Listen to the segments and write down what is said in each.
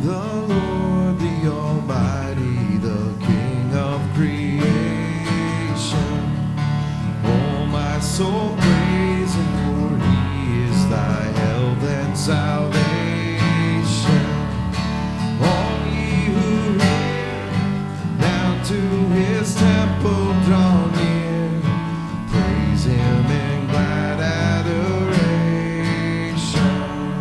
the Lord, the Almighty, the King of creation. Oh, my soul, praise Him, for He is thy health and salvation. All ye who hear, now to His temple draw near. Praise Him in glad adoration.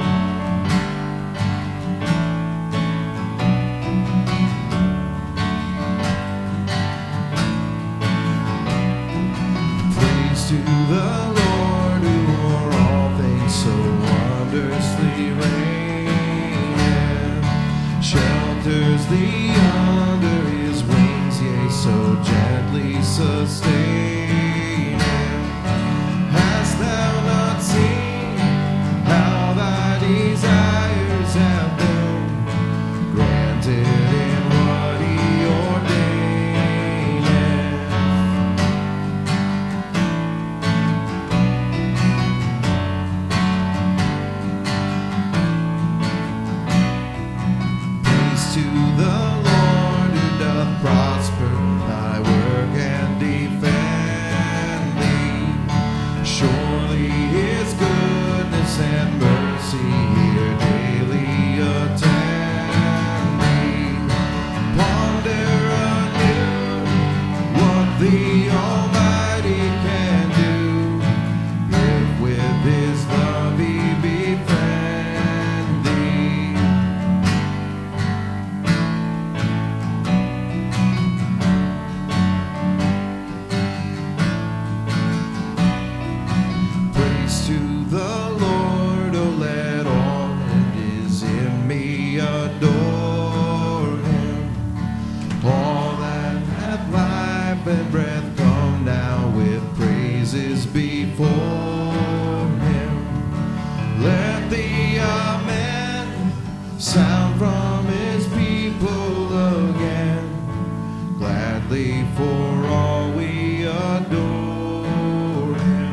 Praise to the Lord, who o'er all things so wondrously reign, shelters thee under His wings, yea, so gently sustain. Hast thou not seen how thy desires have been granted in what He ordaineth? Praise to the Lord, who doth prosper thy work and defend thee. Surely His goodness and mercy here daily attend thee. Ponder anew what the Almighty can do, if with His love He befriend thee. Praise to the Lord, oh let all that is in me adore Him. All that hath life and breath, come now with praises before Him. Let the Amen sound from His people again, gladly for all we adore Him.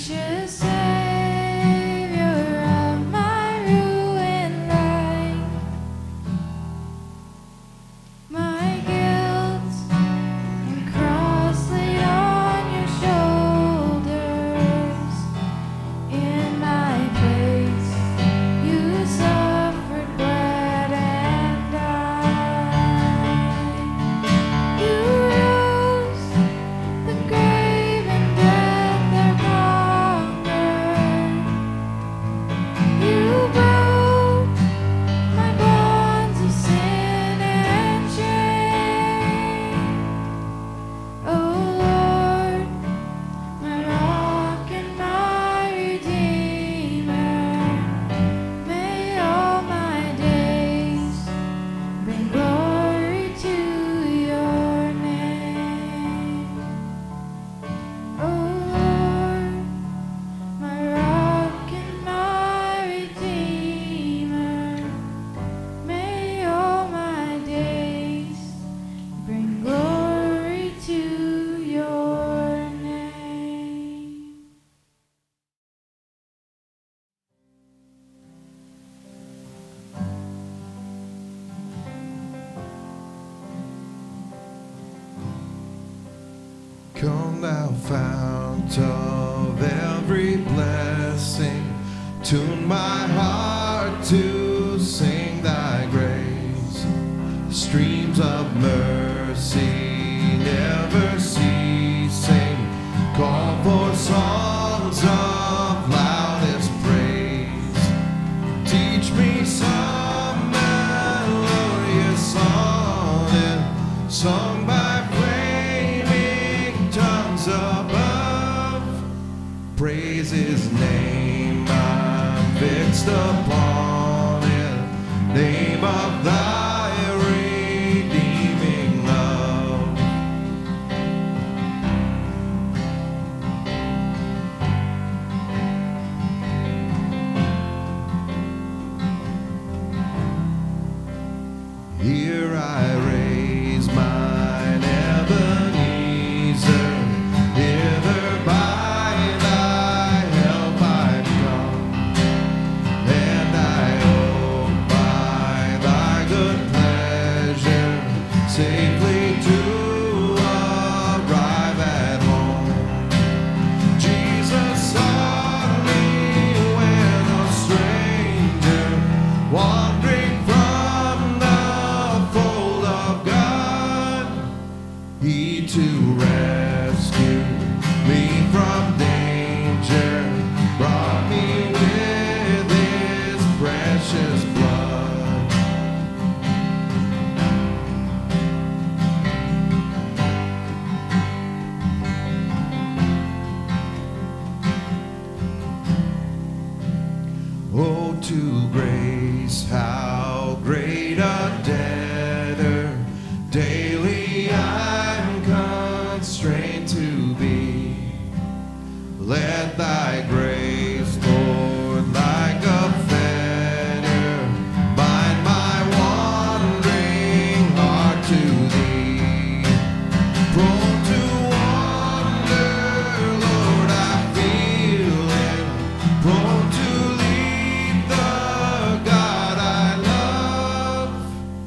Come thou fount of every blessing, tune my heart to sing thy grace. Streams of mercy never ceasing, call for songs of loudest praise. Teach me some melodious sonnet, sung by flaming tongues above. Praise his name, I'm fixed upon it, name of thy redeeming love. Here I raise mine Ebenezer, hither by thy help I've come, and I hope by thy good pleasure safely to arrive at home. Jesus sought me when a stranger, wandering from the fold of God. He to rescue me from danger brought me with his precious blood. Oh, to grace, how great a debtor daily I'm constrained to be. Let thy grace, Lord, like a fetter, bind my wandering heart to thee. Prone to wander, Lord, I feel it, prone to leave the God I love.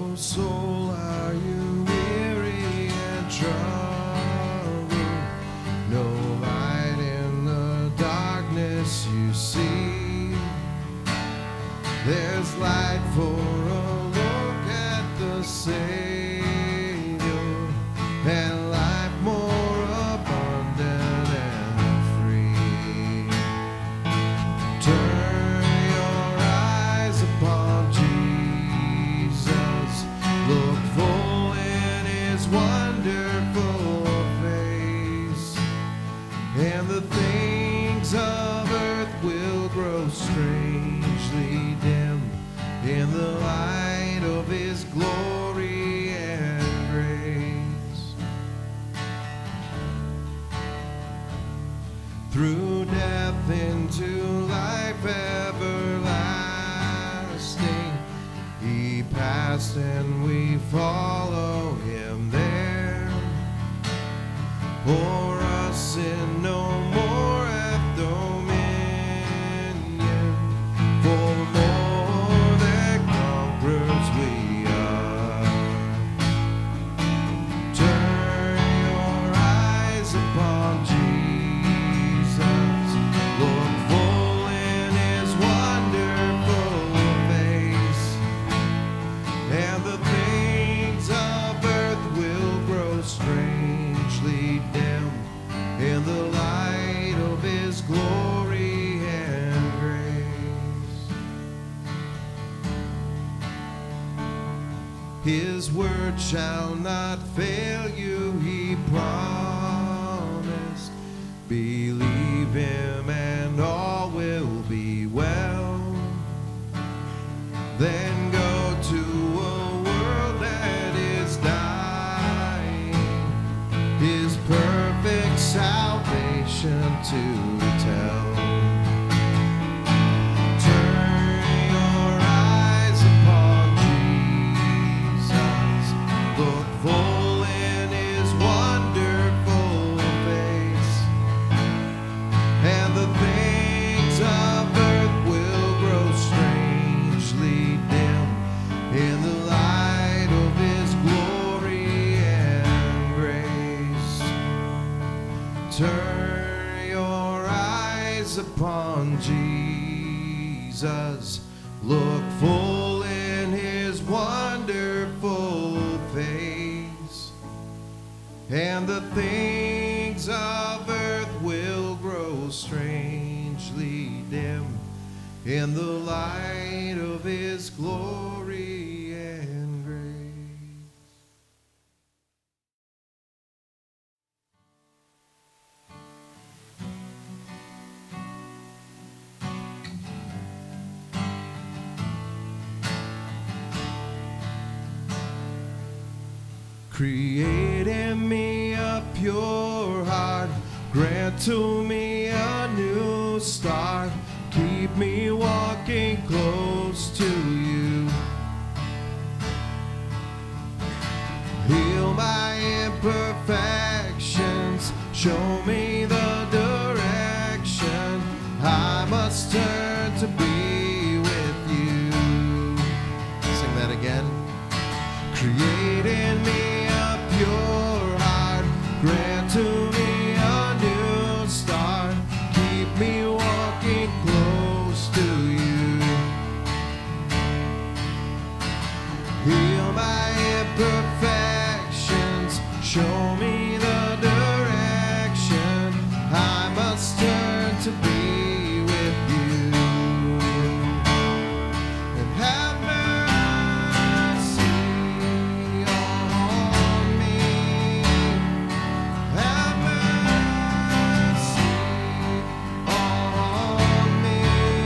soul, are you weary and troubled? No light in the darkness you see. There's light for a look at the Savior, and life more abundant and free. Turn your eyes upon Jesus, look full in his wonderful face, and the things of earth will grow strangely dim in the light of his glory and grace. Through death into life everlasting, he passed and we follow him there. For us sin no more hath dominion, for more than conquerors we are. Turn your eyes upon Jesus, look full in his wonderful face, and the things of earth will grow strangely dim in the light of his glory and grace. His word shall not fail you, he promised. Believe him and all will be well. Then go to a world that is dying, his perfect salvation to tell. Turn your eyes upon Jesus, look full in his wonderful face, and the things of earth will grow strangely dim in the light of his glory and grace. Turn your eyes upon Jesus, look full in his wonderful face, and the things of earth will grow strangely dim in the light of his glory and grace. Create in me a pure heart, grant to me a new start, keep me walking close to you. Heal my imperfections, show me the direction I must turn to be with you. Sing that again. Create in me a pure heart, grant to me a new start, keep me walking close to you. Heal my imperfections, show me the direction I must turn to be with you. And have mercy on me. Have mercy on me.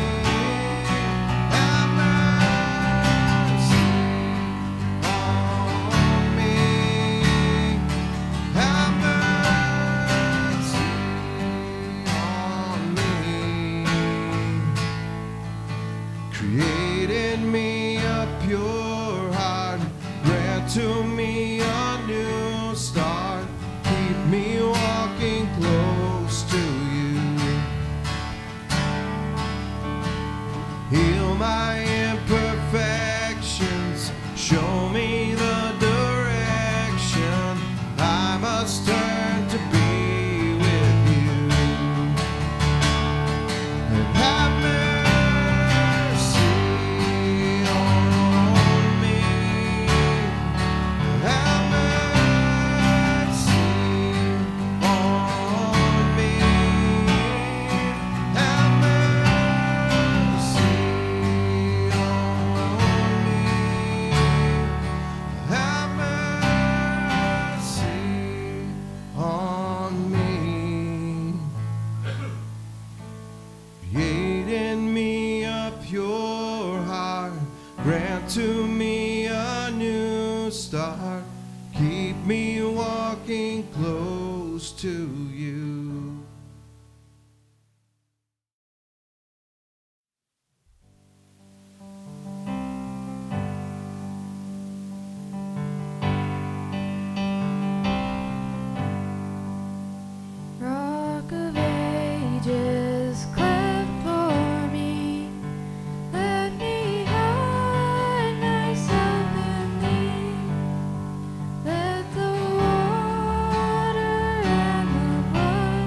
Have mercy on me. Have mercy on me. Create in me a pure heart, grant to me a new start, keep me walking close to you. Heal my imperfections, show me to me a new start. Keep me walking close to you. Rock of ages, cleft for me. Let me hide myself in thee. Let the water and the blood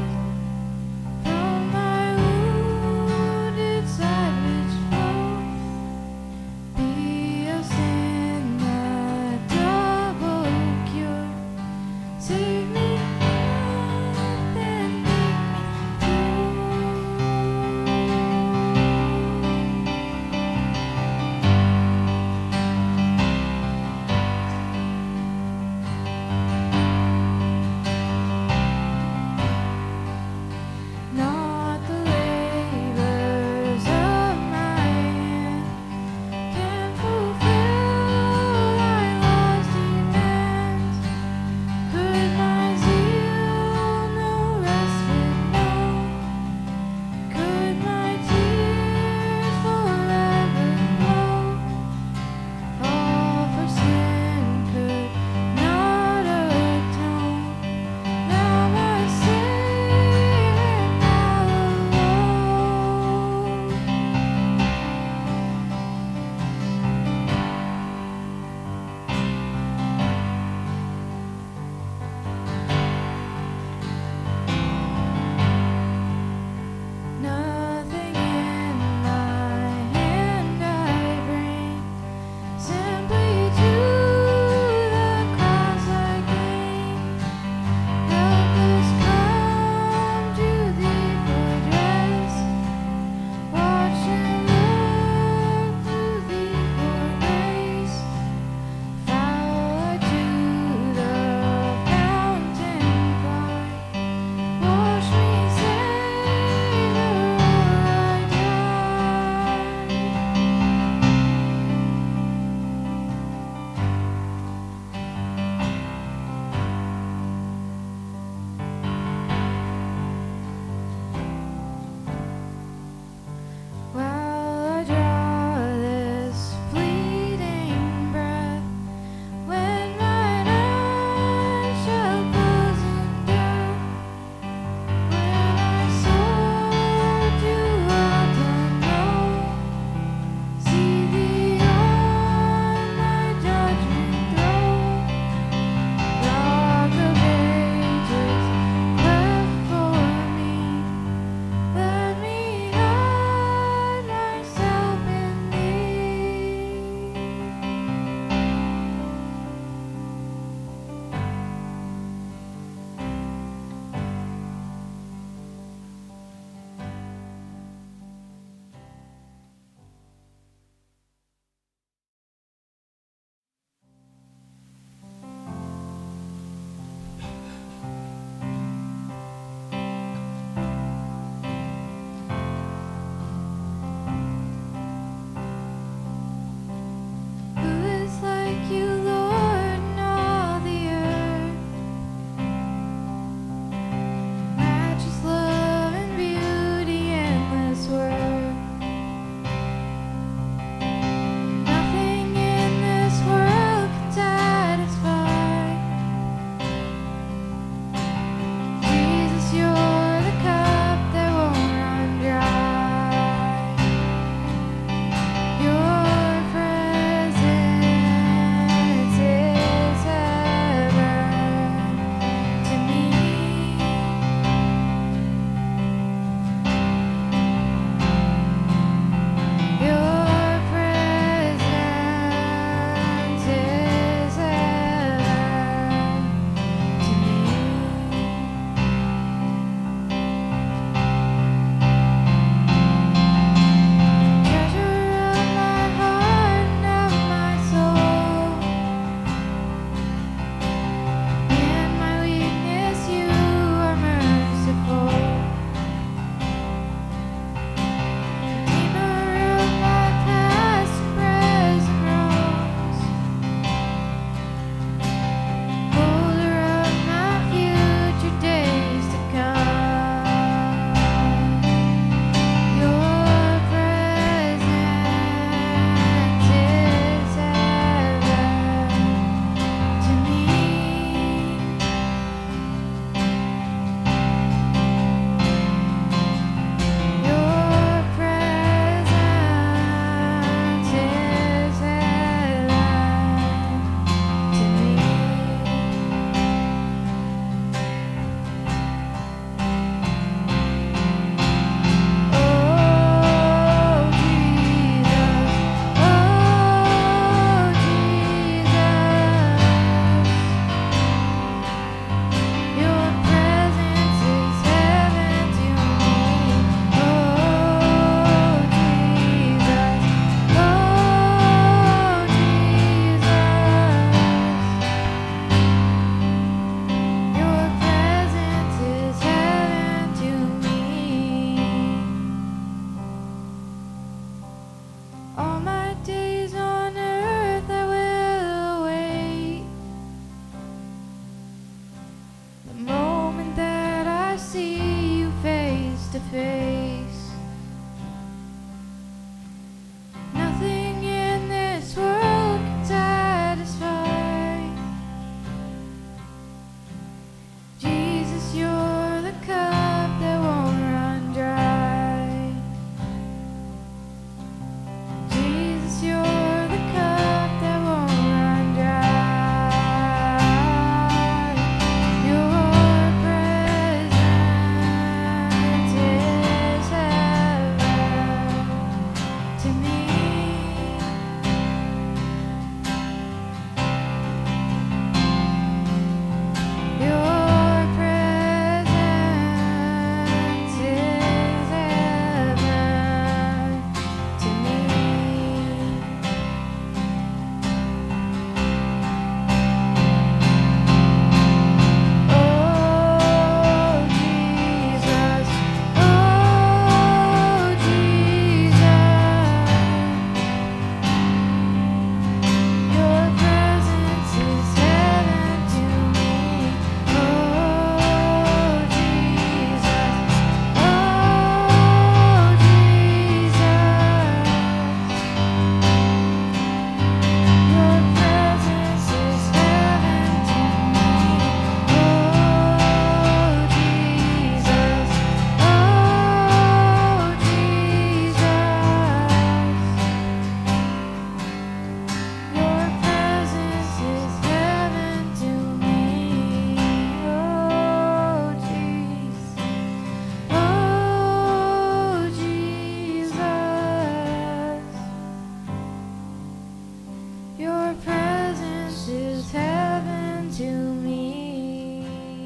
Your presence is heaven to me.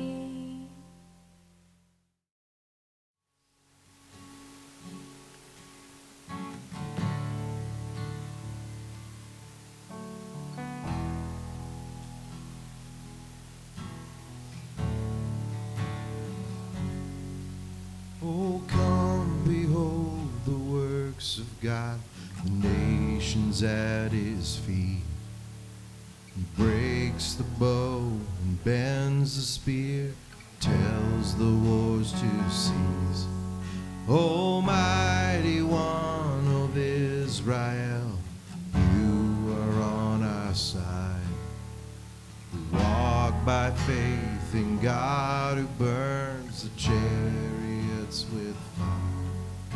Oh, come behold the works of God, the nations at his feet. He breaks the bow and bends the spear, tells the wars to cease. Almighty One of Israel, you are on our side. We walk by faith in God who burns the chariots with fire.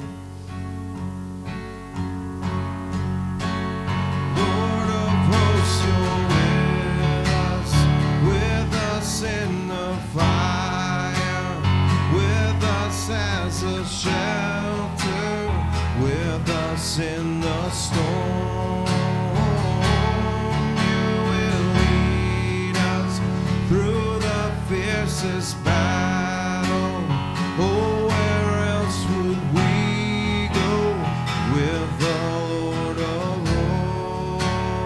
Lord of hosts, you're with us in the fire, with us as a shelter, with us in the storm. You will lead us through the fiercest battle. Oh, where else would we go with the Lord of hosts?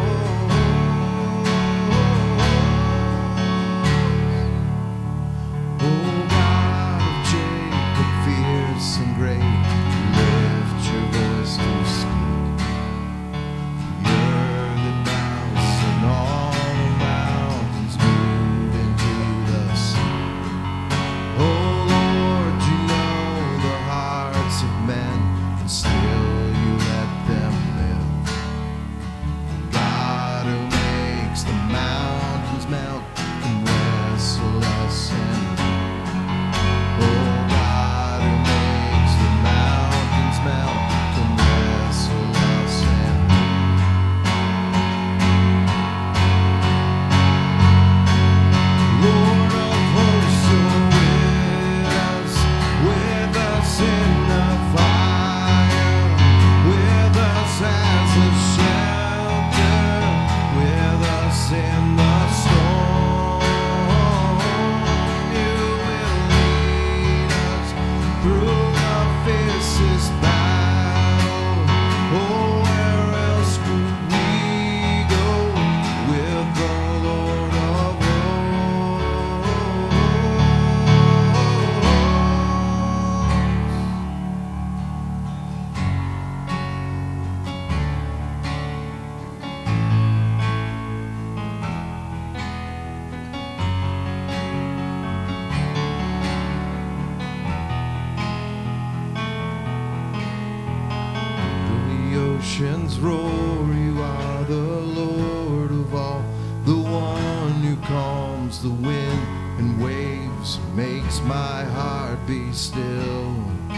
Oh, God of Jacob, fierce and great, lift your voice to speak. The earth it bows and all the mountains move into the sea. Oh Lord, you know the hearts of men, and still you let them live. God who makes the mountains melt and wrestle us in. Oh God who makes the mountains melt and wrestle us in. Lord of hosts, you're with us in the fire, with us as a shelter, with us in the storm. You will lead us through the fiercest battle. Oh, where else could we go with the Lord of hosts? Though the oceans roar, you are the Lord of all, the one who calms the wind and waves, makes my heart be still.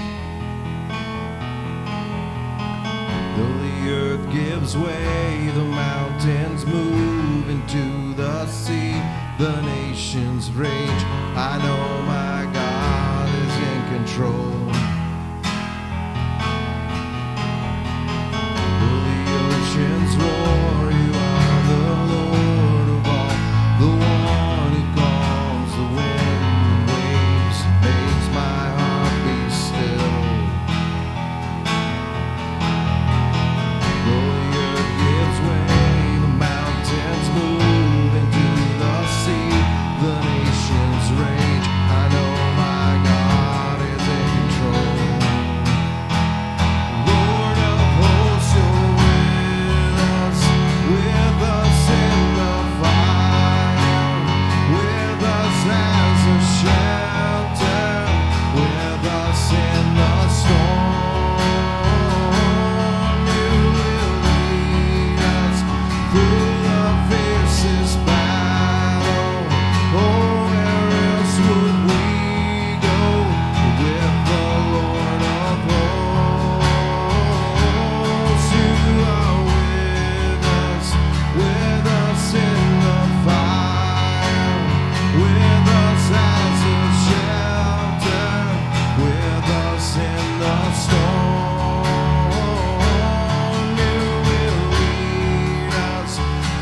Though the earth gives way, the mountains move into the sea, the nations rage, I know my God is in control. Though the oceans roar, you are the Lord of all, the one who calms the wind and waves, makes my heart be still. Though the earth gives way, the mountains move into the sea, the nations rage,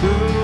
Ooh.